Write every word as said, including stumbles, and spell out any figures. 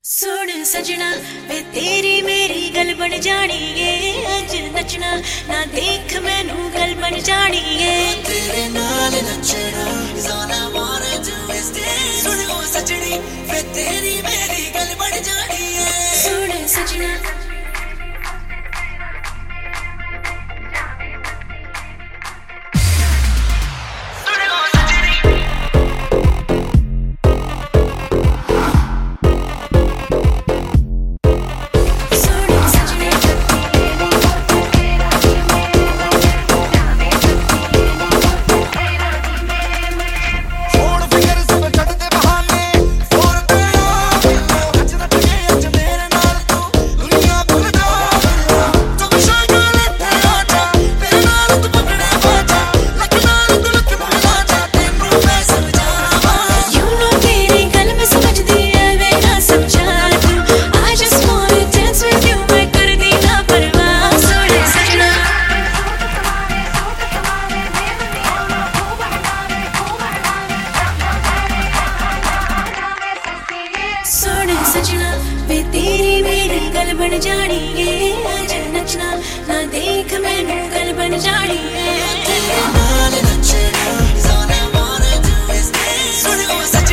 सुन सजना वे तेरी मेरी गल बन जानी है। अज नचना ना देख मैनू गल बन जानी है। तेरे नाल नचना is all I wanna do is dance। सुन ओ सजनी वे तेरी मेरी गल बन जानी है। सुन सजना सजना वे तेरी मेरी गल बन जानी है। अज नचना ना देख मैनू गल बन जानी है। तेरे नाल नचना is all I wanna do is dance। Soon O